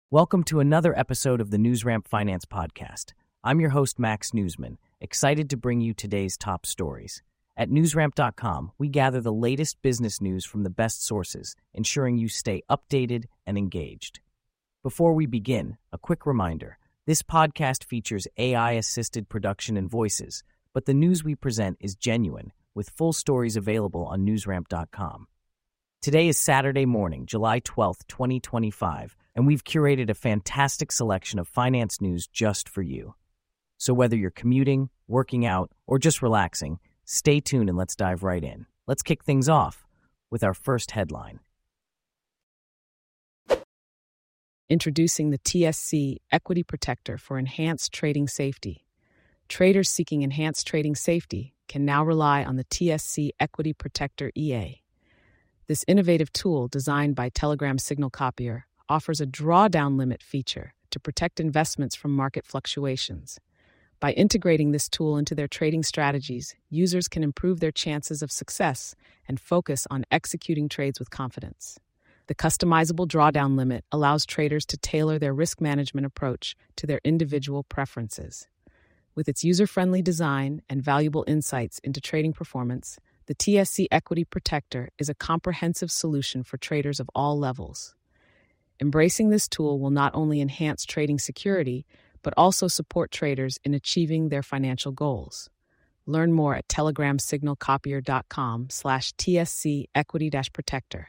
Welcome to another episode of the NewsRamp Finance Podcast. I'm your host, Max Newsman, excited to bring you today's top stories. At newsramp.com, we gather the latest business news from the best sources, ensuring you stay updated and engaged. Before we begin, a quick reminder. This podcast features AI-assisted production and voices, but the news we present is genuine, with full stories available on newsramp.com. Today is Saturday morning, July 12th, 2025, and we've curated a fantastic selection of finance news just for you. So whether you're commuting, working out, or just relaxing, stay tuned and let's dive right in. Let's kick things off with our first headline. Introducing the TSC Equity Protector for enhanced trading safety. Traders seeking enhanced trading safety can now rely on the TSC Equity Protector EA. This innovative tool, designed by Telegram Signal Copier, offers a drawdown limit feature to protect investments from market fluctuations. By integrating this tool into their trading strategies, users can improve their chances of success and focus on executing trades with confidence. The customizable drawdown limit allows traders to tailor their risk management approach to their individual preferences. With its user-friendly design and valuable insights into trading performance, the TSC Equity Protector is a comprehensive solution for traders of all levels. Embracing this tool will not only enhance trading security, but also support traders in achieving their financial goals. Learn more at telegramsignalcopier.com/TSC Equity-Protector.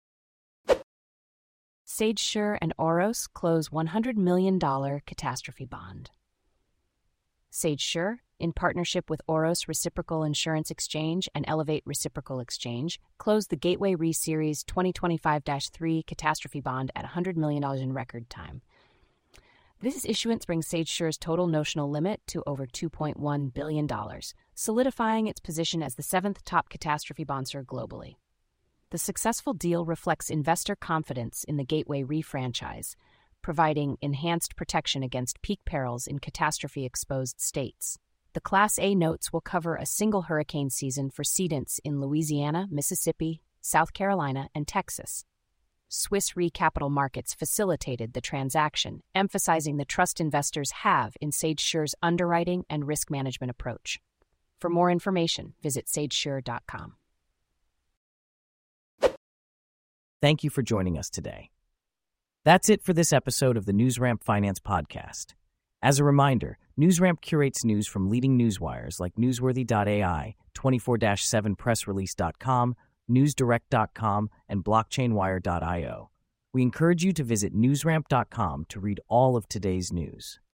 SageSure and Oros close $100 million catastrophe bond. SageSure, in partnership with Oros Reciprocal Insurance Exchange and Elevate Reciprocal Exchange, closed the Gateway Re Series 2025-3 catastrophe bond at $100 million in record time. This issuance brings SageSure's total notional limit to over $2.1 billion, solidifying its position as the seventh top catastrophe bondser globally. The successful deal reflects investor confidence in the Gateway Re franchise, providing enhanced protection against peak perils in catastrophe-exposed states. The Class A notes will cover a single hurricane season for cedents in Louisiana, Mississippi, South Carolina, and Texas. Swiss Re Capital Markets facilitated the transaction, emphasizing the trust investors have in SageSure's underwriting and risk management approach. For more information, visit sagesure.com. Thank you for joining us today. That's it for this episode of the NewsRamp Finance Podcast. As a reminder, NewsRamp curates news from leading newswires like Newsworthy.ai, 24/7pressrelease.com, NewsDirect.com, and BlockchainWire.io. We encourage you to visit newsramp.com to read all of today's news.